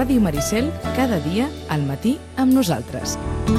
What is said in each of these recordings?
Ràdio Maricel, cada dia al matí amb nosaltres.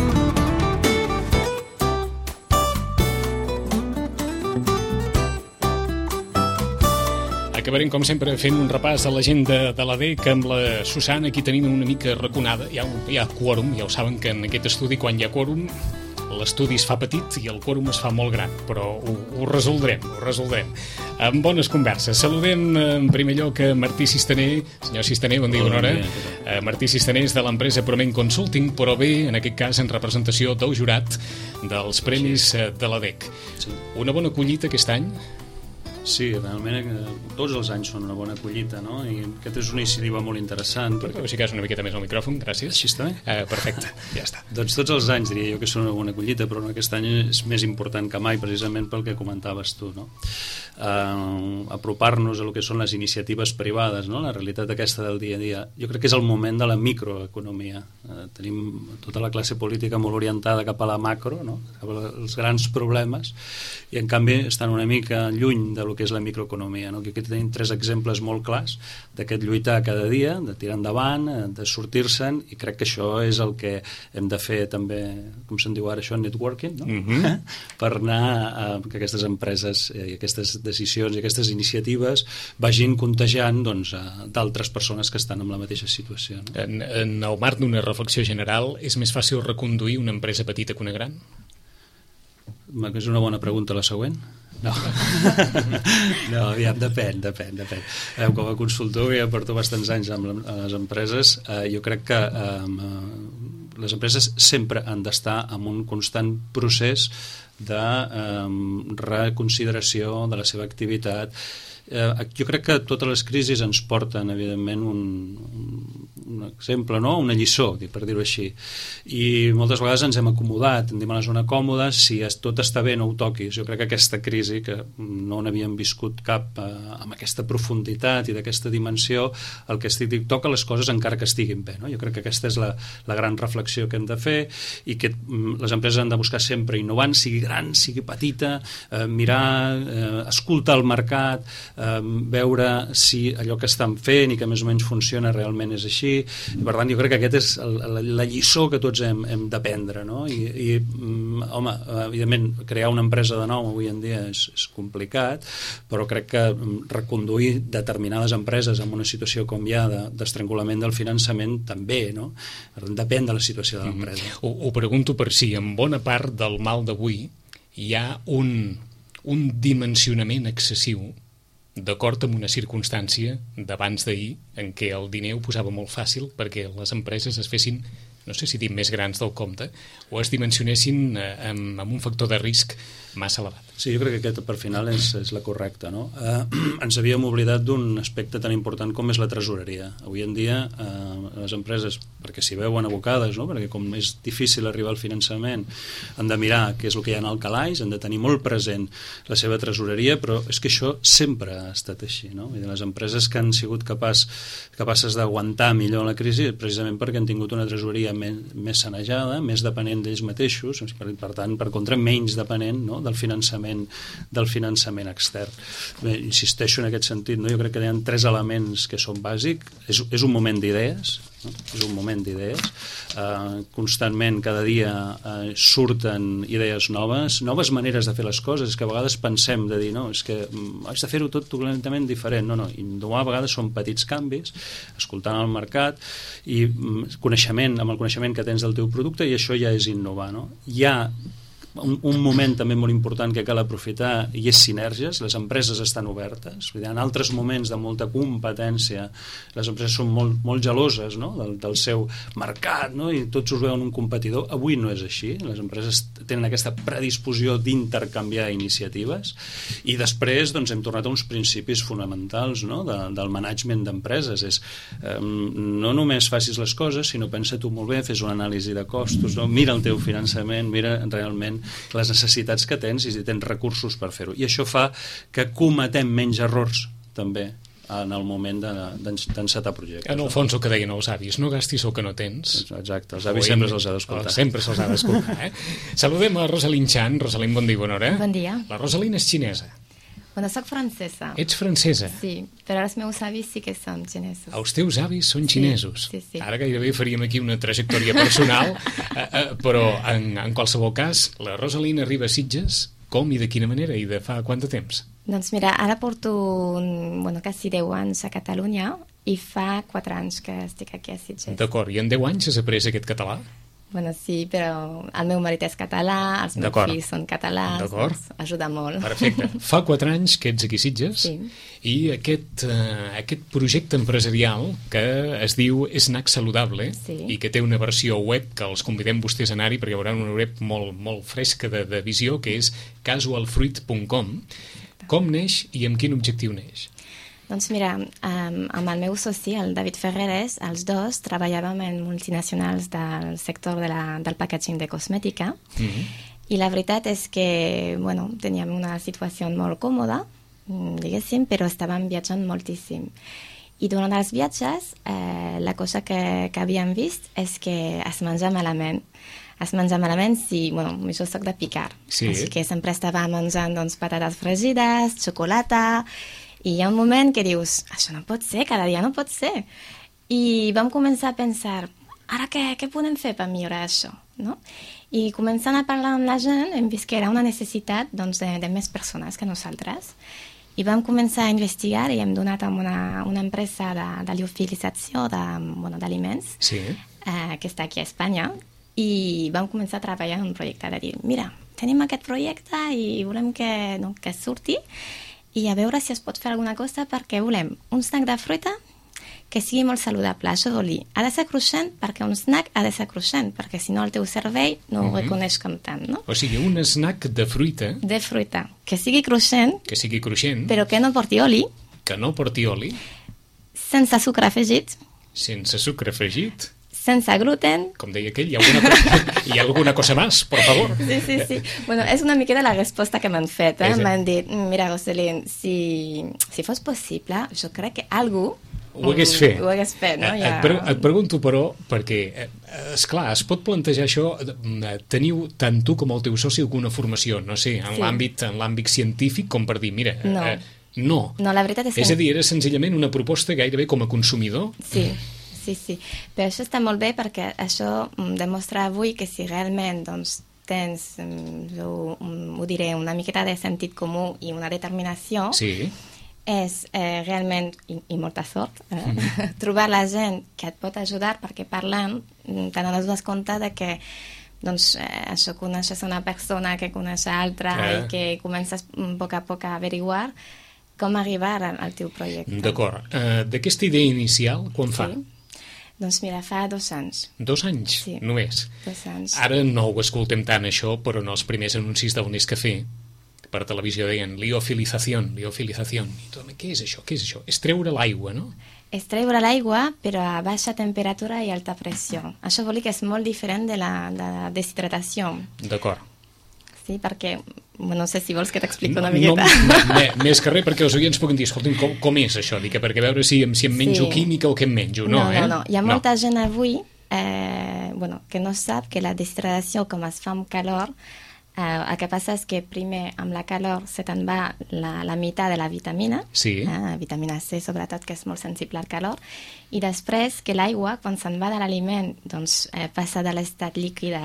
Acabarem, com sempre, fent un repàs a l'agenda de l'ADEC amb la Susana. Aquí tenim una mica raconada. Hi ha quòrum, ja ho saben que en aquest estudi, quan hi ha quòrum, l'estudi es fa petit i el quòrum es fa molt gran, però ho resoldrem, amb bones converses. Saludem en primer lloc a Martí Sistaner. Senyor Sistaner, bon dia, bona hora. Martí Sistaner és de l'empresa Proment Consulting, però bé, en aquest cas, en representació del jurat dels premis de l'ADEC. Una bona collita aquest any? Sí, realment tots els anys són una bona collita, no? I aquesta és una iniciativa molt interessant. O sigui que és una miqueta més al micròfon, gràcies. Així està bé? Perfecte, ja està. Doncs tots els anys diria jo que són una bona collita, però aquest any és més important que mai, precisament pel que comentaves tu, no? Apropar-nos a lo que són les iniciatives privades, no? La realitat aquesta del dia a dia. Jo crec que és el moment de la microeconomia. Tenim tota la classe política molt orientada cap a la macro, no? Cap als grans problemes, i en canvi estan una mica lluny de lo que és la microeconomia, no? Aquí tenim 3 exemples molt clars d'aquest lluitar cada dia, de tirar endavant, de sortir-se'n, i crec que això és el que hem de fer també, com se'n diu ara això, networking, no? Per anar a que aquestes empreses i aquestes decisions i aquestes iniciatives vagin contagiant, doncs, d'altres persones que estan en la mateixa situació, no? En el marc d'una reflexió general, és més fàcil reconduir una empresa petita que una gran? És una bona pregunta, la següent. No, aviam, depèn. Com a consultor, que ja porto bastants anys amb les empreses, jo crec que les empreses sempre han d'estar en un constant procés de reconsideració de la seva activitat. Jo crec que totes les crisis ens porten, evidentment, un exemple, no? Una lliçó, per dir-ho així, i moltes vegades ens hem acomodat, anem a la zona còmoda. Si tot està bé, no ho toquis. Jo crec que aquesta crisi, que no n'havíem viscut cap amb aquesta profunditat i d'aquesta dimensió, el que estic dic, toca les coses encara que estiguin bé, no? Jo crec que aquesta és la gran reflexió que hem de fer, i que les empreses han de buscar sempre innovant, sigui gran, sigui petita, mirar, escoltar el mercat, veure si allò que estan fent i que més o menys funciona realment és així. I per tant jo crec que aquesta és la lliçó que tots hem d'aprendre, no? I home, evidentment crear una empresa de nou avui en dia és complicat, però crec que reconduir determinades empreses en una situació com hi ha d'estrangulament del finançament també, no? Depèn de la situació de l'empresa. Ho pregunto per si en bona part del mal d'avui hi ha un dimensionament excessiu d'acord amb una circumstància d'abans d'ahir en què el diner ho posava molt fàcil perquè les empreses es fessin, no sé si dir més grans del compte, o es dimensionessin amb un factor de risc massa elevat. Sí, jo crec que aquest per final és la correcta, no? Ens havíem oblidat d'un aspecte tan important com és la tresoreria. Avui en dia les empreses, perquè s'hi veuen abocades, no? Perquè com és difícil arribar al finançament, han de mirar què és el que hi ha en el calaix, han de tenir molt present la seva tresoreria, però és que això sempre ha estat així, no? Vull dir, les empreses que han sigut capaces d'aguantar millor la crisi precisament perquè han tingut una tresoreria més sanejada, més depenent d'ells mateixos, per tant, per contra, menys depenent, no? del finançament extern. Bé, insisteixo en aquest sentit, no? Jo crec que hi ha 3 elements que són bàsics. És un moment d'idees, no? És un moment d'idees. Constantment, cada dia surten idees noves maneres de fer les coses, que a vegades pensem de dir, no, és que haig de fer-ho tot completament diferent. No, innovar a vegades són petits canvis, escoltant el mercat i coneixement, amb el coneixement que tens del teu producte, i això ja és innovar, no? Hi ha un moment també molt important que cal aprofitar, i és sinergies. Les empreses estan obertes. En altres moments de molta competència les empreses són molt geloses, no? del seu mercat, no? I tots us veuen un competidor. Avui no és així. Les empreses tenen aquesta predisposició d'intercanviar iniciatives, i després doncs, hem tornat a uns principis fonamentals, no? del management d'empreses. És no només facis les coses, sinó pensa tu molt bé, fes una anàlisi de costos, no? Mira el teu finançament, mira realment les necessitats que tens i si tens recursos per fer-ho. I això fa que cometem menys errors també en el moment d'encetar projectes. En el fons el que deien els avis, no gastis el que no tens. Exacte, els avis sempre se'ls ha d'escoltar. Sempre se'ls ha d'escoltar, Saludem a Rosalind Chan. Rosalind, bon dia i bona hora. Bon dia. La Rosalind és xinesa. Bueno, soc francesa. Ets francesa? Sí, però els meus avis sí que són xinesos. Els teus avis són xinesos? Sí. Ara gairebé faríem aquí una trajectòria personal, però en qualsevol cas, la Rosalina arriba a Sitges, com i de quina manera i de fa quant de temps? Doncs mira, ara porto quasi 10 anys a Catalunya i fa 4 anys que estic aquí a Sitges. D'acord, i en 10 anys has après aquest català? Bueno, sí, però el meu marit és català, els meus fills són catalans, doncs ajuda molt. Perfecte. Fa 4 anys que ets aquí a Sitges i aquest projecte empresarial que es diu Snack Saludable i que té una versió web que els convidem vostès a anar-hi perquè hi haurà una web molt fresca de visió que és casualfruit.com. Com neix i amb quin objectiu neix? Doncs mira, amb el meu soci, el David Ferreres, els dos treballàvem en multinacionals del sector del packaging de cosmètica i la veritat és que teníem una situació molt còmoda, diguéssim, però estàvem viatjant moltíssim. I durant els viatges, la cosa que havíem vist és que es menja malament. Es menja malament si... jo soc de picar, així que sempre estava menjant patates fregides, xocolata... I hi ha un moment que dius, això no pot ser, cada dia no pot ser. I vam començar a pensar, ara què podem fer per millorar això? No? I començant a parlar amb la gent, hem vist que era una necessitat de més persones que nosaltres. I vam començar a investigar i hem donat amb una empresa de liofilització d'aliments que està aquí a Espanya i vam començar a treballar en un projecte de dir, mira, tenim aquest projecte i volem que surti i a veure si es pot fer alguna cosa perquè volem un snack de fruita que sigui molt saludable. Això vol dir, ha de ser cruixent perquè un snack ha de ser cruixent, perquè si no el teu cervell no ho reconeix com tant, no? O sigui, un snack de fruita... De fruita, que sigui cruixent... Que sigui cruixent... Però que no porti oli... Que no porti oli... Sense sucre afegit... Sense sucre afegit... Sense gluten... Com deia aquell, hi ha alguna cosa más, por favor? Sí. Bueno, és una miqueta la resposta que m'han fet. M'han dit, mira, Roselín, si fos possible, jo crec que algú ho hagués fet. Ho hagués fet, no? Et pregunto, però, perquè, esclar, es pot plantejar això, teniu tant tu com el teu soci alguna formació, no sé, en l'àmbit científic, com per dir, mira... No, la veritat és que... És a dir, era senzillament una proposta gairebé com a consumidor? Sí. Però això està molt bé perquè això demostra avui que si realment tens, ho diré, una miqueta de sentit comú i una determinació, és realment, i molta sort, trobar la gent que et pot ajudar perquè parlant t'adones compte de que això coneixes una persona que coneix altra i que comences a poc a averiguar com arribar al teu projecte. D'acord. D'aquesta idea inicial, quan fa? Doncs mira, fa 2 anys. 2 anys, només? 2 anys. Ara no ho escoltem tant, això, però en els primers anuncis del Nescafé, per televisió deien liofilització. I tu, què és això? És treure l'aigua, no? És treure l'aigua, però a baixa temperatura i alta pressió. Això vol dir que és molt diferent de la deshidratació. D'acord. Sí, perquè, no sé si vols que t'expliqui una miqueta. Més que res, perquè els oients puguin dir, escolta'm, com és això? Perquè a veure si em menjo química o què em menjo, no? No. Hi ha molta gent avui que no sap que la deshidratació, com es fa amb calor, el que passa és que primer amb la calor se te'n va la meitat de la vitamina, vitamina C sobretot, que és molt sensible al calor, i després que l'aigua, quan se'n va de l'aliment, passa de l'estat líquid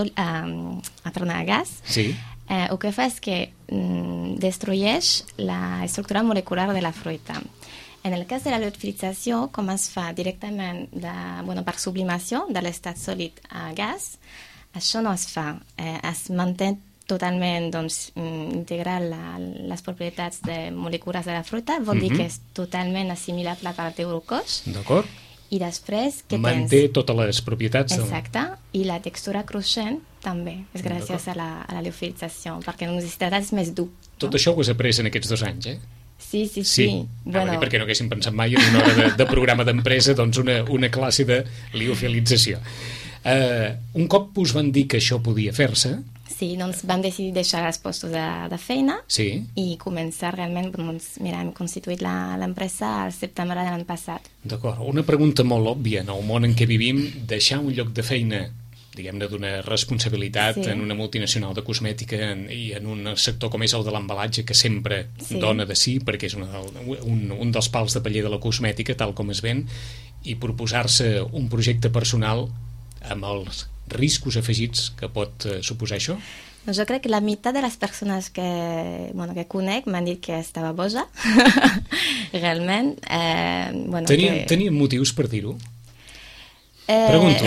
a gas, el que fa és que destrueix l'estructura molecular de la fruita. En el cas de la liofilització, com es fa directament per sublimació de l'estat sòlid a gas, això no es fa. Es manté totalment integrar les propietats moleculars de la fruita, vol dir que és totalment assimilable pel teu glucós. D'acord. I després que manté totes les propietats. Exacte, i la textura cruixent també, és gràcies a la liofilització, perquè en un deshidratat és més dur. Tot això ho has après en aquests 2 anys, eh? Sí. Perquè no haguéssim pensat mai en una hora de programa d'empresa una classe de liofilització. Un cop us van dir que això podia fer-se... Sí, vam decidir deixar els postos de feina i començar realment, hem constituït l'empresa al setembre de l'any passat. D'acord. Una pregunta molt òbvia en el món en què vivim, deixar un lloc de feina diguem-ne, d'una responsabilitat en una multinacional de cosmètica i en un sector com és el de l'embalatge, que sempre dona de sí, perquè és un dels pals de paller de la cosmètica, tal com es ven, i proposar-se un projecte personal amb els riscos afegits que pot suposar això? Jo crec que la meitat de les persones que conec m'han dit que estava boja, realment. Tenien motius per dir-ho? Pregunto,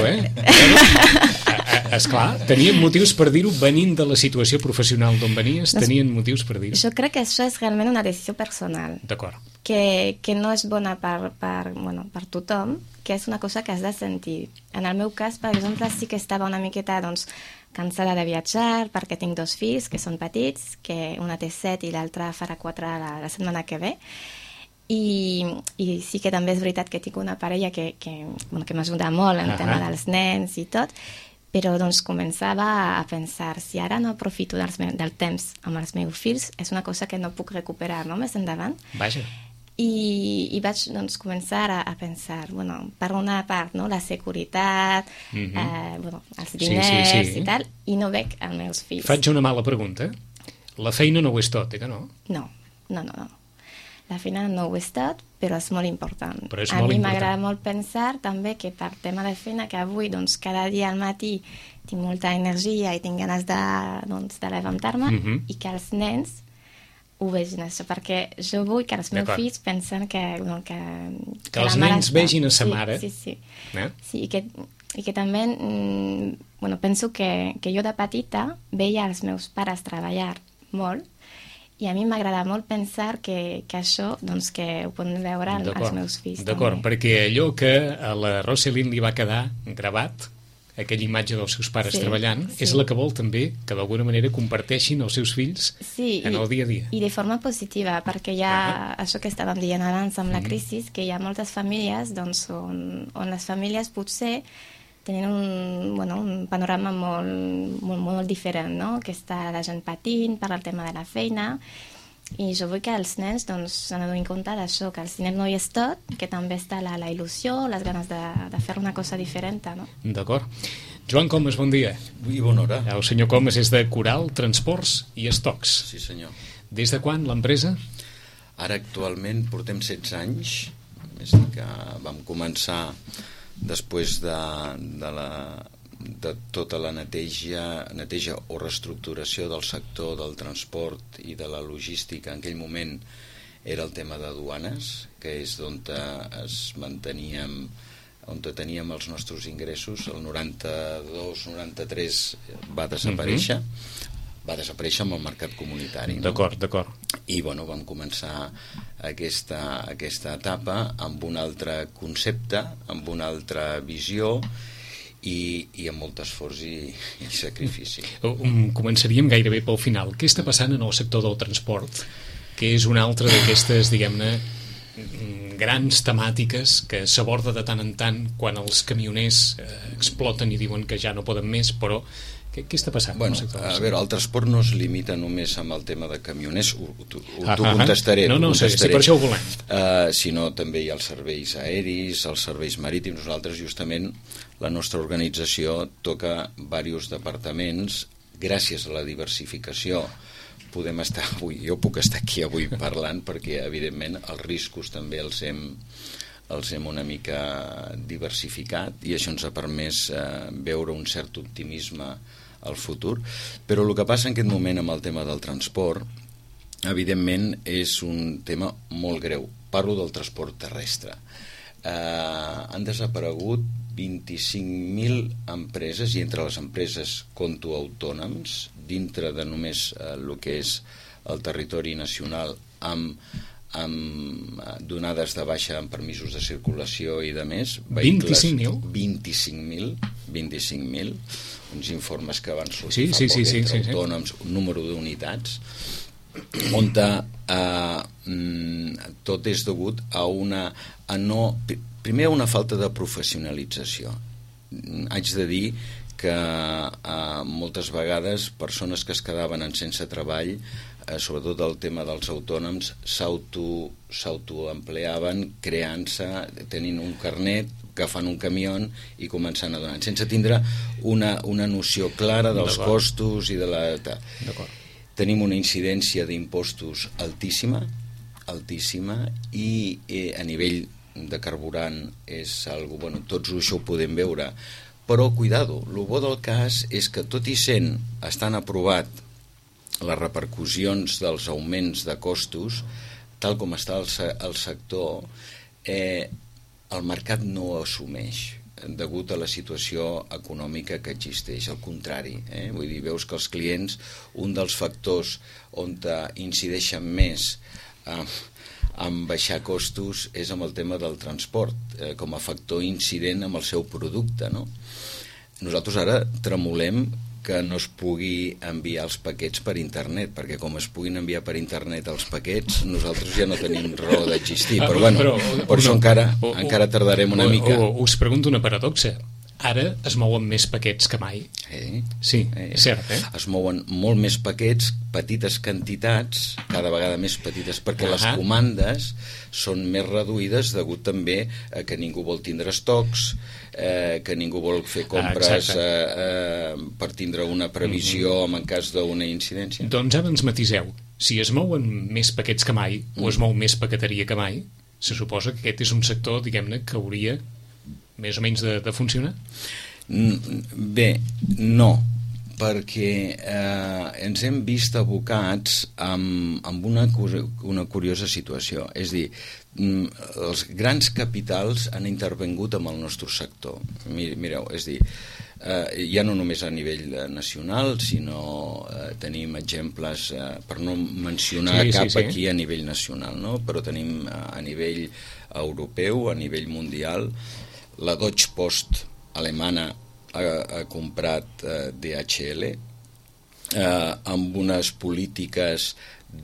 esclar, tenien motius per dir-ho venint de la situació professional d'on venies, tenien motius per dir-ho? Jo crec que això és realment una decisió personal. D'acord. Que no és bona per tothom, que és una cosa que has de sentir. En el meu cas, per exemple, sí que estava una miqueta cansada de viatjar, perquè tinc 2 fills que són petits, que una té 7 i l'altra farà 4 la setmana que ve. I sí que també és veritat que tinc una parella que m'ajuda molt en el tema dels nens i tot, però començava a pensar, si ara no aprofito del temps amb els meus fills, és una cosa que no puc recuperar més endavant. Vaja. I vaig començar a pensar, per una part, la seguretat, els diners i tal, i no veig els meus fills. Faig una mala pregunta. La feina no ho és tot, que no? No. La feina no ho és tot, però és molt important. A mi m'agrada molt pensar també que per tema de feina, que avui cada dia al matí tinc molta energia i tinc ganes de levantar-me, i que els nens ho vegin això, perquè jo vull que els meus fills pensen que els nens vegin a sa mare. Sí, i que també penso que jo de petita veia els meus pares treballar molt, i a mi m'agrada molt pensar que això que ho poden veure els meus fills. D'acord, perquè allò que a la Rosalind li va quedar gravat, aquella imatge dels seus pares treballant, és la que vol també que d'alguna manera comparteixin els seus fills en el dia a dia. I de forma positiva, perquè hi ha això que estàvem dient abans amb la crisi, que hi ha moltes famílies on les famílies potser tenen un panorama molt diferent, no? Que està la gent patint per al tema de la feina, i jo vull que els nens s'adonin compte d'això, que al cine no hi és tot, que també està la il·lusió, les ganes de fer una cosa diferent, no? D'acord. Joan Comas, bon dia. I bona hora. El senyor Comas és de Coral, Transports i Estocs. Sí, senyor. Des de quan l'empresa? Ara actualment portem 16 anys, és que vam començar després de tota la neteja o reestructuració del sector del transport i de la logística. En aquell moment era el tema de duanes, que és on teníem els nostres ingressos. El 92-93 va desaparèixer, amb el mercat comunitari. No? D'acord. I vam començar aquesta etapa amb un altre concepte, amb una altra visió i amb molt esforç i sacrifici. Començaríem gairebé pel final. Què està passant en el sector del transport, que és una altra d'aquestes, diguem-ne, grans temàtiques que s'aborda de tant en tant quan els camioners exploten i diuen que ja no poden més, però què està passant? A veure, el transport no es limita només amb el tema de camioners, t'ho contestaré. Sí, per això ho volem. Sinó també hi ha els serveis aeris, els serveis marítims. Nosaltres, justament, la nostra organització toca diversos departaments. Gràcies a la diversificació podem estar avui, jo puc estar aquí avui parlant, perquè evidentment els riscos també els hem una mica diversificat, i això ens ha permès veure un cert optimisme al futur. Però el que passa en aquest moment amb el tema del transport, evidentment és un tema molt greu. Parlo del transport terrestre. Han desaparegut 25.000 empreses, i entre les empreses compto autònoms, dintre de només el que és el territori nacional, amb donades de baixa en permisos de circulació i de més. 25.000? 25.000, uns informes que van sortir fa poc entre autònoms, un número d'unitats, on tot és degut a primer a una falta de professionalització. Haig de dir que moltes vegades persones que es quedaven sense treball, sobretot el tema dels autònoms, s'autoempleaven creant-se, tenint un carnet agafant un camió i començant a donar, sense tindre una noció clara dels costos i de la... Tenim una incidència d'impostos altíssima i a nivell de carburant és algo, bueno, tots això ho podem veure, però cuidado, el bo del cas és que tot i sent estan aprovat les repercussions dels augments de costos, tal com està el sector, el mercat no ho assumeix degut a la situació econòmica que existeix, al contrari, vull dir, veus que els clients, un dels factors on incideixen més en baixar costos és amb el tema del transport, com a factor incident amb el seu producte, no? Nosaltres ara tremolem que no es pugui enviar els paquets per internet, perquè com es puguin enviar per internet els paquets, nosaltres ja no tenim raó d'existir, però bueno, per això encara tardarem una mica. Us pregunto una paradoxa. Ara es mouen més paquets que mai. Sí, és cert, Es mouen molt més paquets, petites quantitats, cada vegada més petites, perquè les comandes són més reduïdes degut també a que ningú vol tindre estocs, que ningú vol fer compres per tindre una previsió en cas d'una incidència. Doncs ara ens matiseu. Si es mouen més paquets que mai, o es mou més paqueteria que mai, se suposa que aquest és un sector, diguem-ne, que hauria més o menys de funcionar? Bé, no, perquè ens hem vist abocats amb una curiosa situació. És a dir, els grans capitals han intervingut amb el nostre sector. Mireu, és a dir, ja no només a nivell nacional, sinó tenim exemples, per no mencionar cap aquí a nivell nacional, no? Però tenim a nivell europeu, a nivell mundial. La Deutsche Post alemana ha comprat DHL amb unes polítiques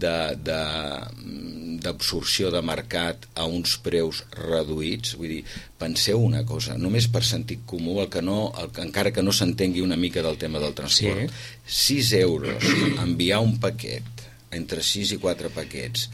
d'absorció de mercat a uns preus reduïts. Vull dir, penseu una cosa, només per sentit comú, encara que no s'entengui una mica del tema del transport, 6 euros enviar un paquet, entre 6 i 4 paquets,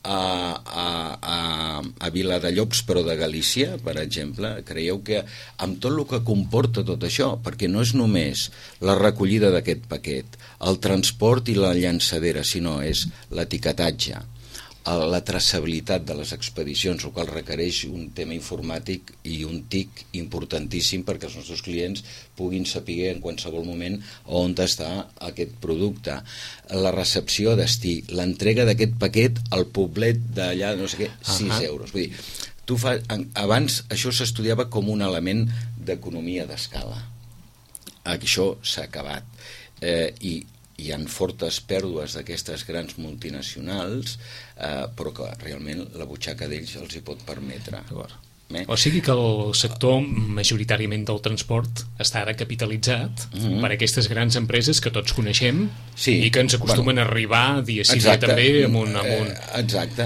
a Viladellops, però de Galícia, per exemple, creieu que amb tot el que comporta tot això, perquè no és només la recollida d'aquest paquet, el transport i la llançadera, sinó és l'etiquetatge, la traçabilitat de les expedicions, el qual requereix un tema informàtic i un TIC importantíssim perquè els nostres clients puguin saber en qualsevol moment on està aquest producte, la recepció a destí, l'entrega d'aquest paquet al poblet d'allà, no sé què, 6 euros. Vull dir, abans això s'estudiava com un element d'economia d'escala. Això s'ha acabat. I hi ha fortes pèrdues d'aquestes grans multinacionals, però que realment la butxaca d'ells els hi pot permetre. O sigui que el sector majoritàriament del transport està ara capitalitzat per aquestes grans empreses que tots coneixem i que ens acostumen a arribar dia sí dia també amb un... Exacte.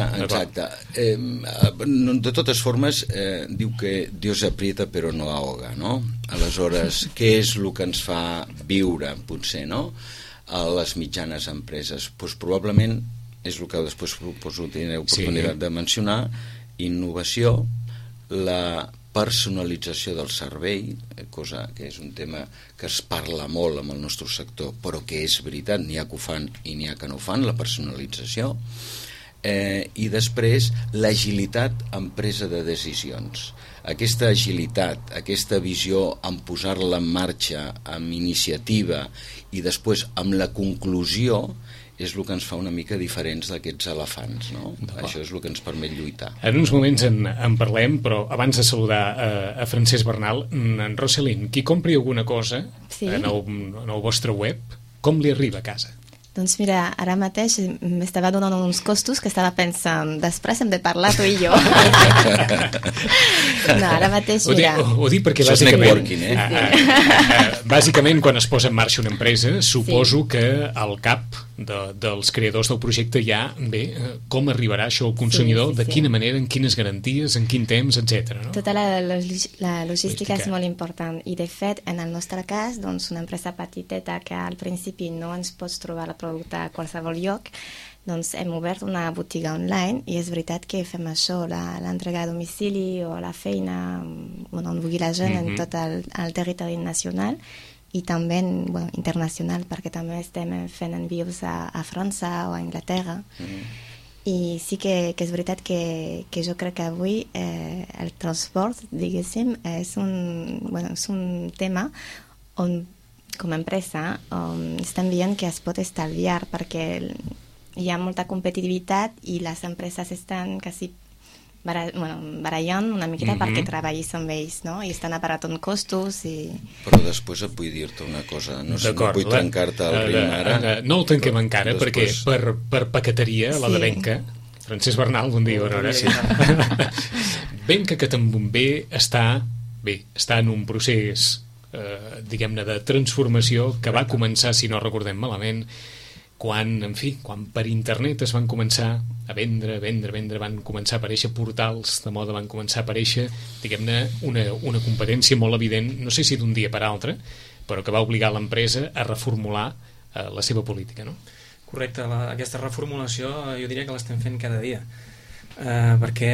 De totes formes, diu que Dios aprieta però no ahoga, no? Aleshores, què és el que ens fa viure, potser, no?, a les mitjanes empreses? Doncs probablement és el que després tindré oportunitat de mencionar: innovació, la personalització del servei, cosa que és un tema que es parla molt amb el nostre sector, però que és veritat, n'hi ha que ho fan i n'hi ha que no ho fan, la personalització, i després l'agilitat en presa de decisions. Aquesta agilitat, aquesta visió en posar-la en marxa, amb iniciativa i després amb la conclusió, és el que ens fa una mica diferents d'aquests elefants, no? Això és el que ens permet lluitar. En uns moments en parlem, però abans de saludar a Francesc Bernal, en Roselyn, qui compri alguna cosa en el vostre web, com li arriba a casa? Doncs mira, ara mateix m'estava donant uns costos que estava pensant, després hem de parlar tu i jo. No, ara mateix, mira... Ho dic perquè bàsicament quan es posa en marxa una empresa, suposo que al cap dels creadors del projecte hi ha, com arribarà això al consumidor, de quina manera, en quines garanties, en quin temps, etc. Tota la logística és molt important i de fet, en el nostre cas, doncs una empresa petiteta que al principi no ens pots trobar el producte a qualsevol lloc, doncs hem obert una botiga online i és veritat que fem això, l'entrega a domicili o la feina on vulgui la gent en tot el territori nacional i també internacional, perquè també estem fent envios a França o a Anglaterra. I sí que és veritat que jo crec que avui el transport, diguéssim, és un tema on, com a empresa, estem veient que es pot estalviar, perquè hi ha molta competitivitat i les empreses estan quasi barallant una miqueta perquè treballis amb ells, no? I estan aparatant costos i... Però després et vull dir-te una cosa, no vull trencar-te el ritme ara. No el tanquem encara, perquè per paqueteria, la de Benca, Francesc Bernal, bon dia, bona hora. Benca Catambombé està en un procés, diguem-ne, de transformació que va començar, si no recordem malament, quan per internet es van començar a vendre, van començar a aparèixer portals de moda, van començar a aparèixer, diguem-ne, una competència molt evident, no sé si d'un dia per altre, però que va obligar l'empresa a reformular la seva política, no? Correcte, aquesta reformulació jo diria que l'estem fent cada dia, perquè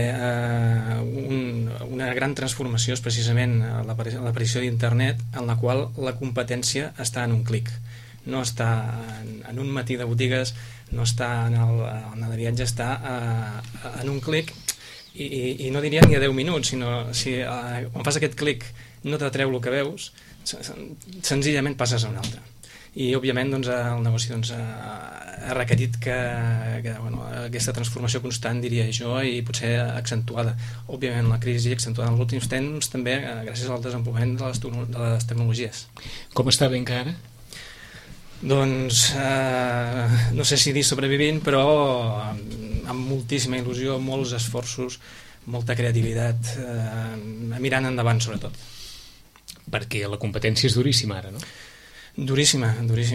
una gran transformació és precisament l'aparició d'internet, en la qual la competència està en un clic. No està en un matí de botigues, no està en el de viatge, està en un clic i no diria ni a 10 minuts, sinó si quan fas aquest clic no t'atreu el que veus, senzillament passes a un altre. I òbviament doncs, el negoci ha requerit que aquesta transformació constant, diria jo, i potser accentuada. Òbviament la crisi accentuada en els últims temps també gràcies al desenvolupament de les tecnologies. Com està Benca ara? Doncs no sé si dir sobrevivint, però amb moltíssima il·lusió, molts esforços, molta creativitat, mirant endavant sobretot. Perquè la competència és duríssima ara, no? Duríssima.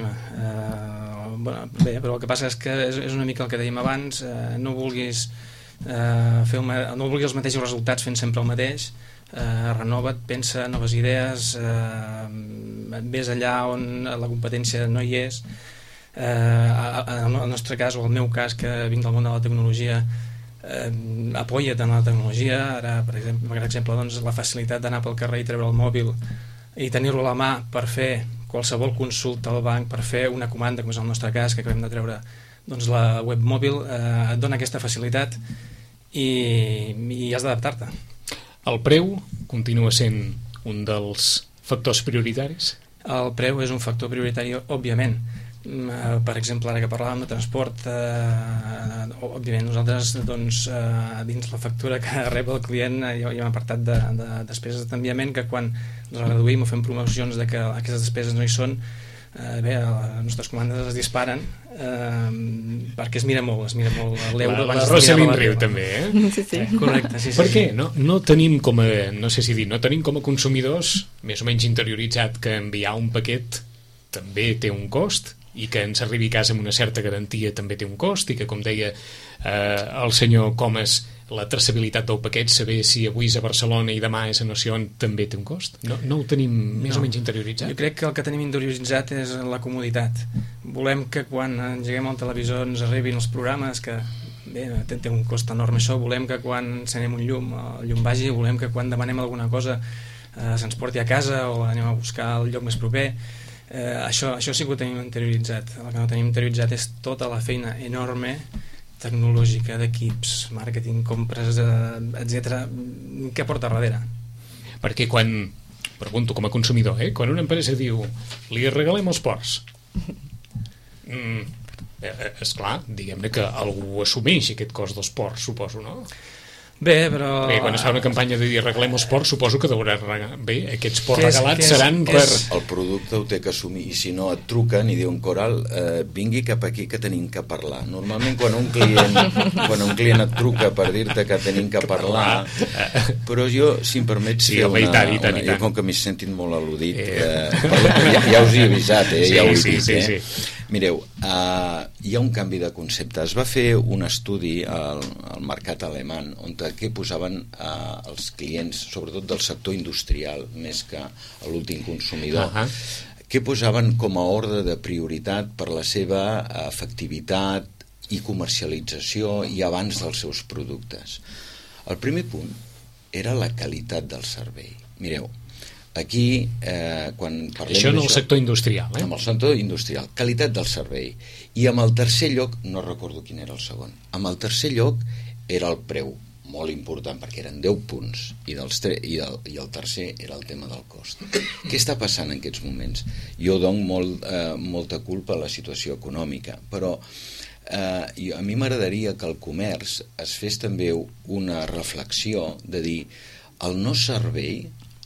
Bé, però el que passa és que és una mica el que dèiem abans, no vulguis els mateixos resultats fent sempre el mateix, renova't, pensa noves idees, ves allà on la competència no hi és. En el nostre cas, o el meu cas, que vinc del món de la tecnologia, apoya't en la tecnologia. Ara, per exemple, doncs, la facilitat d'anar pel carrer i treure el mòbil i tenir-lo a la mà per fer qualsevol consulta al banc, per fer una comanda, com és el nostre cas, que acabem de treure doncs, la web mòbil, et dona aquesta facilitat i has d'adaptar-te. El preu continua sent un dels factors prioritaris? El preu és un factor prioritari, òbviament. Per exemple, ara que parlàvem de transport, òbviament nosaltres doncs, dins la factura que rep el client hi ha un apartat de despeses d'enviament que quan les reduïm o fem promocions de que aquestes despeses no hi són, bé, les nostres comandes es disparen perquè es mira molt l'euro. La Rosa Linriu també, Sí. Correcte, sí. Per què? No tenim com a consumidors més o menys interioritzat que enviar un paquet també té un cost i que ens arribi a casa amb una certa garantia també té un cost i que, com deia el senyor Comas, la traçabilitat del paquet, saber si avui és a Barcelona i demà és a no sé on, també té un cost? No ho tenim més o menys interioritzat? Jo crec que el que tenim interioritzat és la comoditat. Volem que quan engeguem el televisor ens arribin els programes, que bé, té un cost enorme això, volem que quan encenem un llum, el llum vagi, volem que quan demanem alguna cosa se'ns porti a casa o anem a buscar el lloc més proper. Això sí que ho tenim interioritzat. El que no tenim interioritzat és tota la feina enorme tecnològica, d'equips, màrqueting, compres, etc. Què porta darrere? Perquè pregunto com a consumidor, quan una empresa diu li regalem els ports, esclar, diguem-ne que algú assumeix aquest cost dels ports, suposo, no? Bé, però... Bé, quan es fa una campanya de dir regalem els ports, suposo que bé, aquests ports regalats seran per... El producte ho té que assumir, i si no et truquen i diuen, Coral, vingui cap aquí que tenim que parlar. Normalment quan un client et truca per dir-te que tenim que parlar, però jo, si em permets fer jo com que m'he sentit molt al·ludit, ja us he avisat, ja ho he dit, Mireu, hi ha un canvi de concepte. Es va fer un estudi al mercat alemany on que posaven els clients, sobretot del sector industrial, més que l'últim consumidor, que posaven com a ordre de prioritat per la seva efectivitat i comercialització i abans dels seus productes. El primer punt era la qualitat del servei. Mireu, aquí, quan parlem això en el sector industrial, en el sector industrial, qualitat del servei. I amb el tercer lloc, no recordo quin era el segon, amb el tercer lloc era el preu, molt important, perquè eren 10 punts, i el tercer era el tema del cost. Què està passant en aquests moments? Jo dono molta culpa a la situació econòmica, però a mi m'agradaria que el comerç es fes també una reflexió de dir el no servei,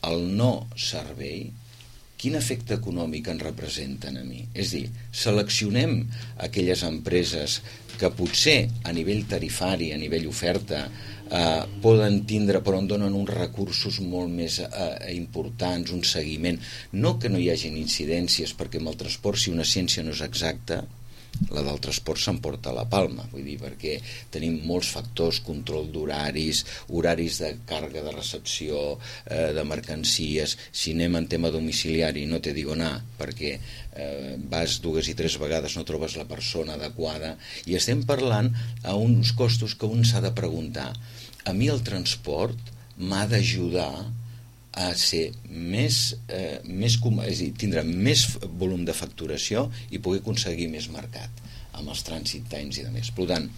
quin efecte econòmic en representen a mi? És a dir, seleccionem aquelles empreses que potser a nivell tarifari, a nivell oferta, poden tindre, però en donen uns recursos molt més importants, un seguiment. No que no hi hagin incidències, perquè amb el transport, si una ciència no és exacta, la del transport s'emporta la palma, vull dir, perquè tenim molts factors, control d'horaris, horaris de càrrega de recepció, de mercancies. Si anem en tema domiciliari, no te digo nada, perquè vas 2 i 3 vegades, no trobes la persona adequada, i estem parlant a uns costos que un s'ha de preguntar. A mi el transport m'ha d'ajudar a ser és a dir, tindre més volum de facturació i poder aconseguir més mercat amb els transit times i de més. Per tant,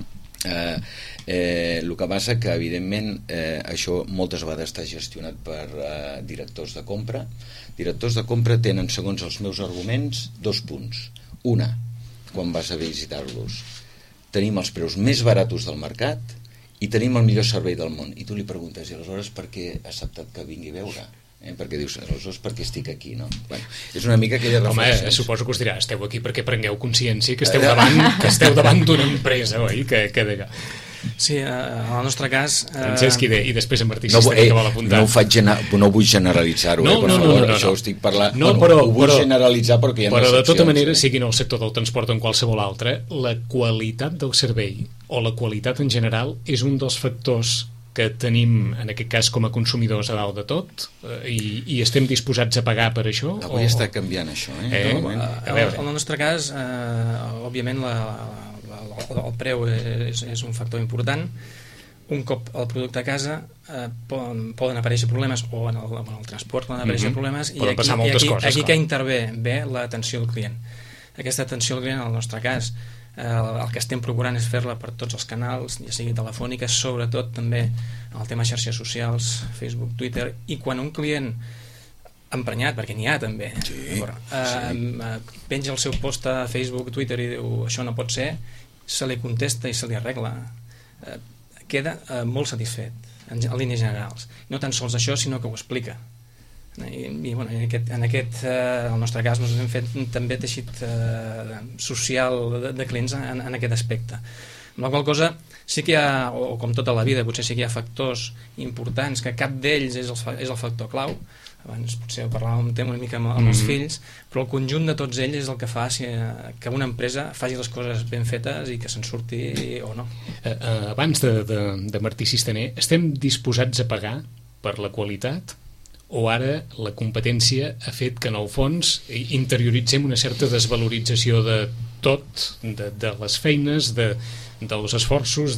el que passa que evidentment això moltes vegades està gestionat per directors de compra. Directors de compra tenen, segons els meus arguments, 2 punts. Una, quan vas a visitar-los, tenim els preus més baratos del mercat i tenim el millor servei del món. I tu li preguntes, i aleshores per què ha acceptat que vingui a veure? Perquè dius, aleshores per què estic aquí, no? Bueno, és una mica aquella reflexió. Home, suposo que us dirà, esteu aquí perquè prengueu consciència que esteu davant d'una empresa, oi? Que deia. Sí, en el nostre cas... Francesc i després en Martí Sistener, que vol apuntar. No vull generalitzar-ho, per favor, això ho estic parlant... Ho vull generalitzar perquè hi ha però de tota manera, sigui en el sector del transport o en qualsevol altre, la qualitat del servei o la qualitat en general és un dels factors que tenim, en aquest cas, com a consumidors a dalt de tot, i estem disposats a pagar per això? Avui està canviant això, En el nostre cas, òbviament, el preu és un factor important. Un cop el producte a casa poden aparèixer problemes, o en el transport poden aparèixer problemes, i aquí que intervé bé l'atenció al client. Aquesta atenció al client, en el nostre cas, el que estem procurant és fer-la per tots els canals, ja sigui telefònica, sobretot també en el tema xarxes socials, Facebook, Twitter, i quan un client emprenyat, perquè n'hi ha també, penja el seu post a Facebook, Twitter i diu això no pot ser, se li contesta i se li arregla, queda molt satisfet en línies generals. No tan sols això, sinó que ho explica. I bueno, en el nostre cas ens hem fet també teixit social de clients en aquest aspecte. Amb la qual cosa sí que hi ha, o com tota la vida, potser sí que hi ha factors importants, que cap d'ells és el factor clau. Abans potser parlàvem un tema una mica amb els fills, però el conjunt de tots ells és el que fa que una empresa faci les coses ben fetes i que se'n surti o no. Abans de Martí Sistener, estem disposats a pagar per la qualitat, o ara la competència ha fet que en el fons interioritzem una certa desvalorització de tot, de les feines, dels esforços,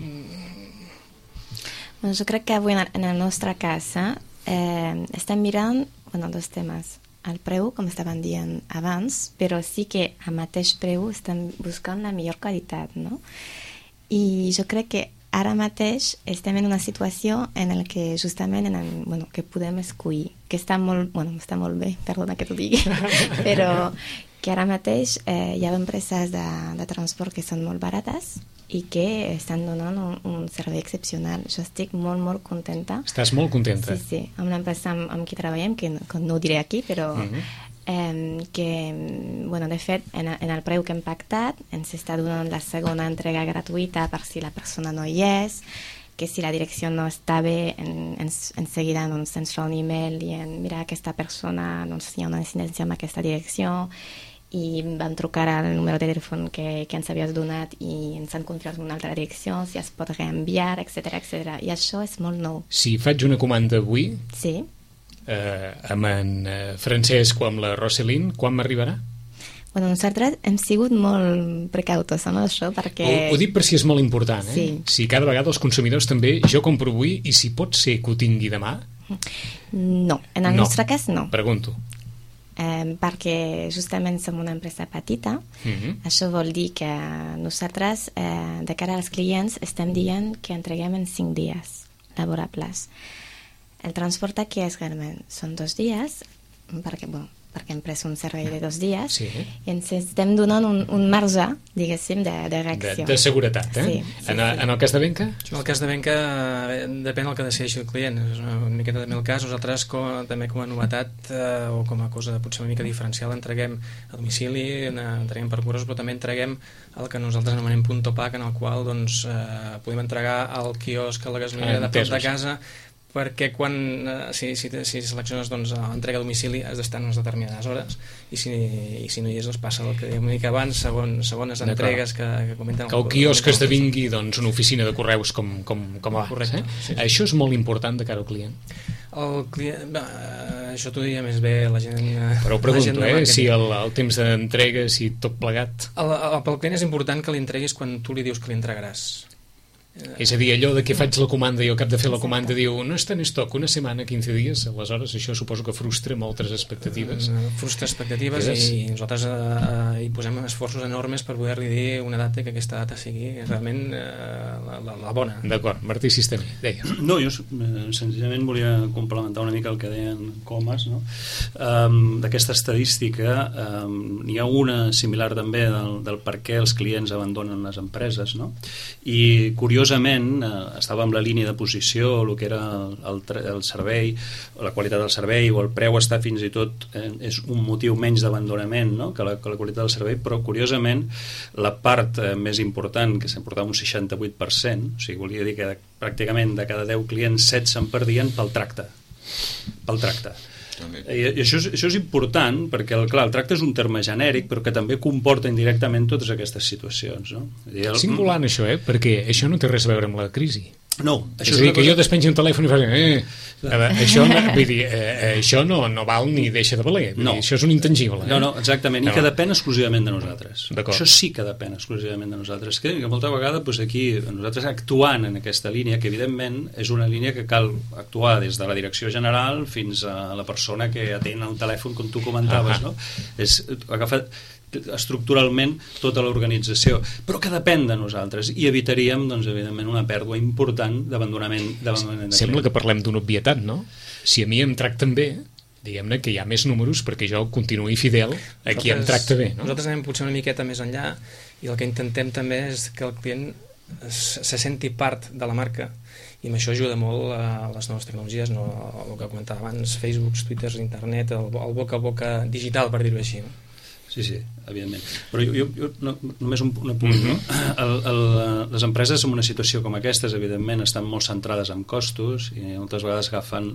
Jo crec que avui en el nostre cas estem mirant dos temes. El preu, com estaven dient abans, però sí que a mateix preu estem buscant la millor qualitat, no? I jo crec que ara mateix estem en una situació en la que justament que podem escollir, que està molt bé, perdona que t'ho digui, però que ara mateix hi ha empreses de transport que són molt barates i que estan donant un servei excepcional. Jo estic molt, molt contenta. Estàs molt contenta? Sí, amb l'empresa amb qui treballem, que no ho diré aquí, però que, de fet, en el preu que hem pactat ens està donant la segona entrega gratuïta per si la persona no hi és, que si la direcció no està bé, en seguida ens fa un email dient, mira, aquesta persona hi ha una incidència amb aquesta direcció, i vam trucar al número de telèfon que ens havies donat i ens han confiat una altra direcció, si es pot reenviar, etc. I això és molt nou. Si faig una comanda avui, sí, amb en Francesc o amb la Roselyn, quan m'arribarà? Bueno, nosaltres hem sigut molt precautos amb això perquè... Ho dic per si és molt important, Sí. Si cada vegada els consumidors també, jo compro avui i si pot ser que ho tingui demà... No, en el nostre cas no. Pregunto. Perquè justament som una empresa petita. Això vol dir que nosaltres, de cara als clients, estem dient que entreguem en 5 dies laborables. El transport aquí és realment, són 2 dies, perquè hem pres un servei de 2 dies, Sí. i ens estem donant un marge, diguéssim, de reacció. De seguretat, Sí. En el cas de Benca? En el cas de Benca depèn del que decideixi el client. És una miqueta també el cas. Nosaltres també com a novetat o com a cosa potser una mica diferencial entreguem a domicili, entreguem per correus, però també entreguem el que nosaltres anomenem punto pack, en el qual doncs, podem entregar al quiosc, a la gasolinera de prop de casa, perquè quan si selecciones doncs, entrega a domicili has d'estar en unes determinades hores i si no hi és doncs passa el que dèiem una mica abans, segones entregues que comenten... Que el quiosc esdevingui doncs, una oficina de correus com abans. Correcte, sí. Això és molt important de cara al client. El client, això t'ho diria més bé la gent... Però ho pregunto, si el temps d'entrega, si tot plegat... Pel client és important que li entreguis quan tu li dius que li entregaràs. És a dir, allò de que faig la comanda i al cap de fer la comanda diu no està en estoc una setmana, 15 dies, aleshores això suposo que frustra moltes expectatives. Frustra expectatives i nosaltres hi posem esforços enormes per poder-li dir una data que aquesta data sigui realment la bona. D'acord, Martí Sistemi, deia. No, jo senzillament volia complementar una mica el que deien Comas, no? D'aquesta estadística n'hi ha una similar també del per què els clients abandonen les empreses, no? I curiosament estava en la línia de posició el que era el servei, la qualitat del servei o el preu està fins i tot és un motiu menys d'abandonament, no? que la qualitat del servei, però curiosament la part més important, que s'emportava un 68%, o sigui, volia dir que pràcticament de cada 10 clients 7 se'n perdien pel tracte. I això és important perquè el tracte és un terme genèric però que també comporta indirectament totes aquestes situacions, no? Singulant això, perquè això no té res a veure amb la crisi. No, és a dir, que jo despengi un telèfon i faig això no val ni deixa de valer, això és un intangible. No, exactament, i que depèn exclusivament de nosaltres. D'acord. Això sí que depèn exclusivament de nosaltres, que molta vegada aquí nosaltres actuant en aquesta línia, que evidentment és una línia que cal actuar des de la direcció general fins a la persona que atén el telèfon, com tu comentaves, no? És agafar estructuralment tota l'organització, però que depèn de nosaltres i evitaríem, doncs, evidentment, una pèrdua important d'abandonament de Sembla que parlem d'una obvietat, no? Si a mi em tracten bé, diguem-ne que hi ha més números perquè jo continuï fidel a qui em tracta bé, no? Nosaltres anem potser una miqueta més enllà i el que intentem també és que el client se senti part de la marca i amb això ajuda molt a les noves tecnologies, no? El que comentava abans, Facebook, Twitter, internet, el boca a boca digital, per dir-ho així, no? Sí, evidentment. Però jo només un punt, no? Les empreses en una situació com aquestes, evidentment, estan molt centrades en costos i moltes vegades agafen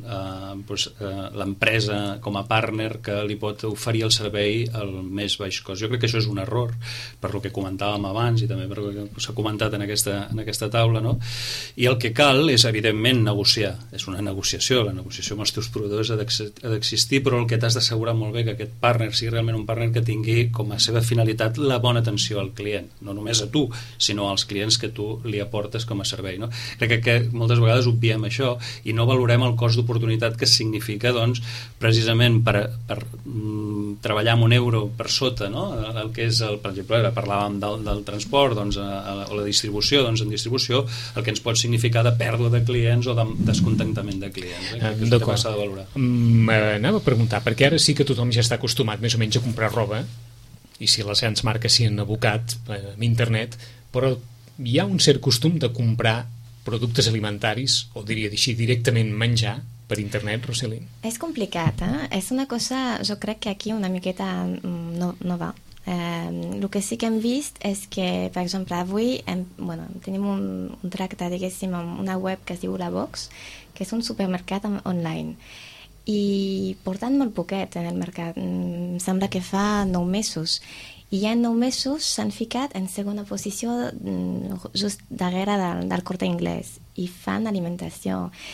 l'empresa com a partner que li pot oferir el servei al més baix cost. Jo crec que això és un error, per lo que comentàvem abans i també per lo que s'ha comentat en aquesta taula, no? I el que cal és, evidentment, negociar. És una negociació, la negociació amb els teus proveïdors ha d'existir, però el que t'has d'assegurar molt bé que aquest partner sigui realment un partner que tingui com a seva finalitat la bona atenció al client, no només a tu, sinó als clients que tu li aportes com a servei, no? Crec que moltes vegades obviem això i no valorem el cost d'oportunitat que significa, doncs, precisament per treballar amb €1 per sota, no? El que és, per exemple, ara parlàvem del transport, doncs, o la distribució, doncs en distribució el que ens pot significar de pèrdua de clients o de descontentament de clients. D'acord. S'ha de valorar. Anava a preguntar, perquè ara sí que tothom ja està acostumat més o menys a comprar roba i si les grans marques s'hi han abocat en internet, però hi ha un cert costum de comprar productes alimentaris, o diria així, directament menjar per internet, Roselyn? És complicat, És una cosa, jo crec que aquí una miqueta no va. El que sí que hem vist és que, per exemple, avui tenim un tracte, diguéssim, amb una web que es diu La Box, que és un supermercat online. I portant molt poquet en el mercat, em sembla que fa 9 mesos, i ja en 9 mesos s'han ficat en segona posició just darrere del Corte Inglés i fan alimentació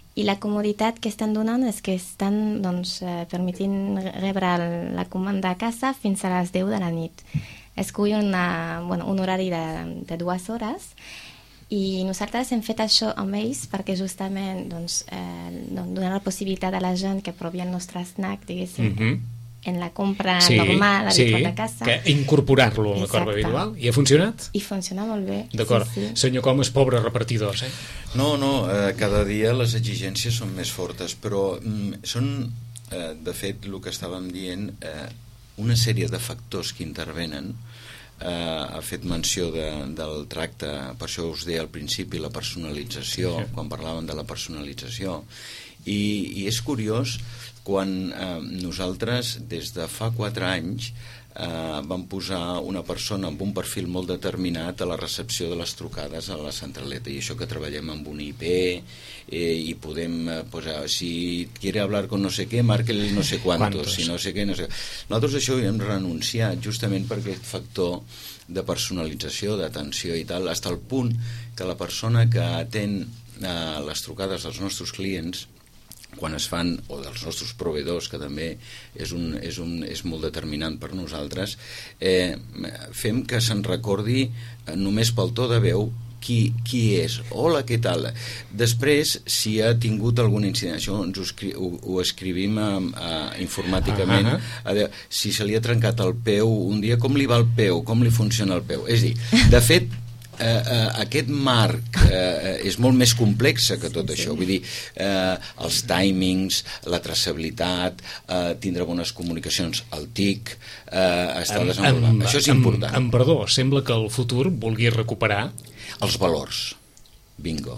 I la comoditat que estan donant és que estan permetint rebre la comanda a casa fins a les 10 de la nit. Escull un horari de 2 hores i nosaltres hem fet això amb ells perquè justament donar la possibilitat a la gent que provi el nostre snack, diguéssim, en la compra normal, habitual de casa. Que incorporar-lo en la corba habitual. I ha funcionat? I funciona molt bé. D'acord. Sí. Senyor Comas, pobres repartidors, No, cada dia les exigències són més fortes, però són, de fet, el que estàvem dient, una sèrie de factors que intervenen. Ha fet menció del tracte, per això us deia al principi la personalització, quan parlàvem de la personalització, i és curiós quan nosaltres des de fa 4 anys vam posar una persona amb un perfil molt determinat a la recepció de les trucades a la centraleta, i això que treballem amb un IP i podem posar, si quiere hablar con no sé què, marque el no sé cuántos, si no sé què, no sé. Nosaltres això hi hem renunciat justament per aquest factor de personalització, d'atenció i tal, fins al punt que la persona que atén les trucades dels nostres clients quan es fan, o dels nostres proveïdors, que també és molt determinant per nosaltres, fem que se'n recordi només pel to de veu qui és, hola, què tal. Després, si ha tingut alguna incidència, això ho escrivim informàticament, si se li ha trencat el peu un dia, com li va el peu, com li funciona el peu. És a dir, de fet, aquest marc és molt més complex que tot això, vull dir, els timings, la traçabilitat, tindre bones comunicacions, el TIC, estar desenvolupant. Això és important. Amb perdó, sembla que el futur vulgui recuperar els valors. Bingo.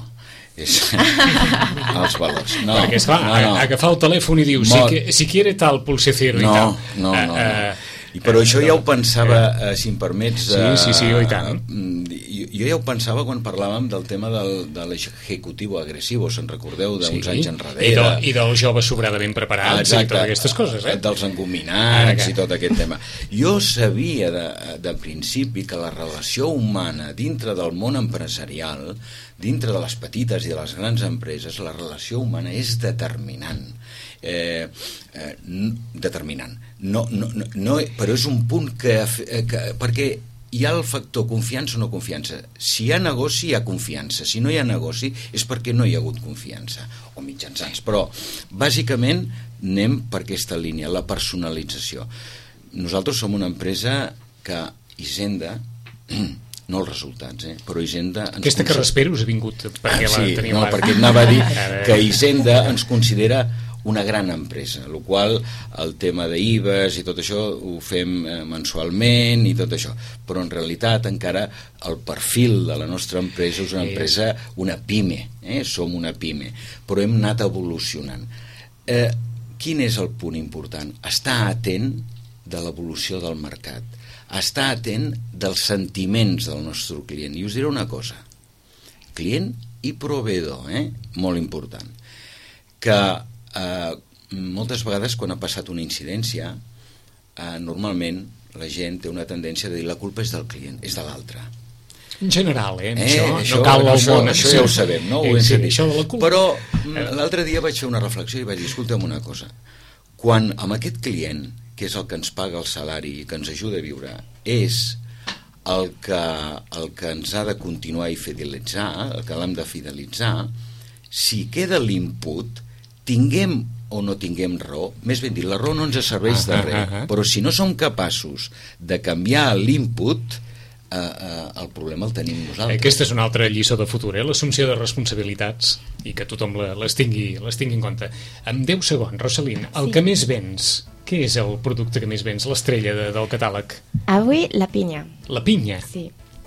Els valors. No, perquè es fa agafar el telèfon i diu si quiere tal pulsecero i tal. No. Però això ja ho pensava, si em permets... Sí, i tant. Jo ja ho pensava quan parlàvem del tema de l'executiu agressiu, se'n recordeu, d'uns anys enrere. I dels joves sobradament preparats i totes aquestes coses. Dels engominats i tot aquest tema. Jo sabia de principi que la relació humana dintre del món empresarial, dintre de les petites i de les grans empreses, la relació humana és determinant. Però és un punt perquè hi ha el factor confiança o no confiança. Si hi ha negoci, hi ha confiança. Si no hi ha negoci, és perquè no hi ha hagut confiança, o mitjançants. Però, bàsicament, anem per aquesta línia, la personalització. Nosaltres som una empresa que Hisenda, no els resultats, però Hisenda... Aquesta que respero us ha vingut perquè la teniu ara. Perquè anava a dir que Hisenda ens considera una gran empresa, el qual el tema d'IVAs i tot això ho fem mensualment i tot això, però en realitat encara el perfil de la nostra empresa és una empresa, una PIME, som una PIME, però hem anat evolucionant. Quin és el punt important? Estar atent de l'evolució del mercat, estar atent dels sentiments del nostre client. I us diré una cosa, client i proveïdor, molt important, que moltes vegades quan ha passat una incidència normalment la gent té una tendència de dir la culpa és del client, és de l'altre. En general, això no cal el món. Això ja ho sabem, no? Ho hem sentit. Però l'altre dia vaig fer una reflexió i vaig dir, escolta'm una cosa, quan amb aquest client, que és el que ens paga el salari i que ens ajuda a viure, és el que ens ha de continuar i fidelitzar, el que l'hem de fidelitzar, si queda l'input, tinguem o no tinguem raó, més ben dit, la raó no ens serveix de res, però si no som capaços de canviar l'input, el problema el tenim nosaltres. Aquesta és una altra lliçó de futur, l'assumpció de responsabilitats i que tothom les tingui en compte. En 10 segons, Rosalín, el que més vens, què és el producte que més vens, l'estrella del catàleg? Avui, la pinya. La pinya? Sí.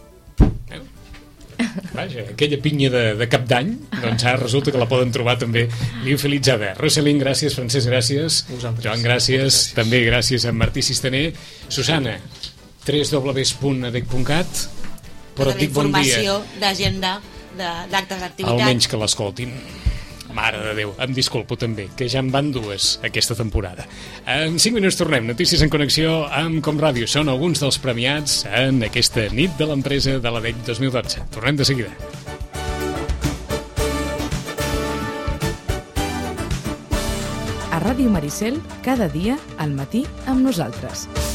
Vaja, aquella pinya de cap d'any, doncs ara resulta que la poden trobar també liofilitzada. Rosalín, gràcies. Francesc, gràcies. Joan, gràcies. També gràcies a Martí Sistaner. Susana, www.adec.cat. Però et dic bon dia. Informació d'agenda, d'actes, d'activitats. Almenys que l'escoltin. Mare de Déu, em disculpo també, que ja en van 2 aquesta temporada. En 5 minuts tornem, notícies en connexió amb Com Ràdio. Són alguns dels premiats en aquesta nit de l'empresa de l'ADEC 2012. Tornem de seguida. A Ràdio Maricel, cada dia al matí amb nosaltres.